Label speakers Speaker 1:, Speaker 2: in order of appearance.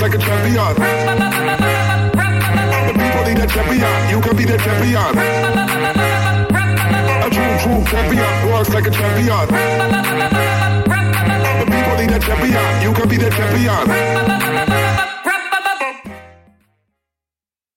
Speaker 1: like a champion. The people need a champion. You can be the champion. A true champion walks like a champion. The people need a champion. You can be the champion.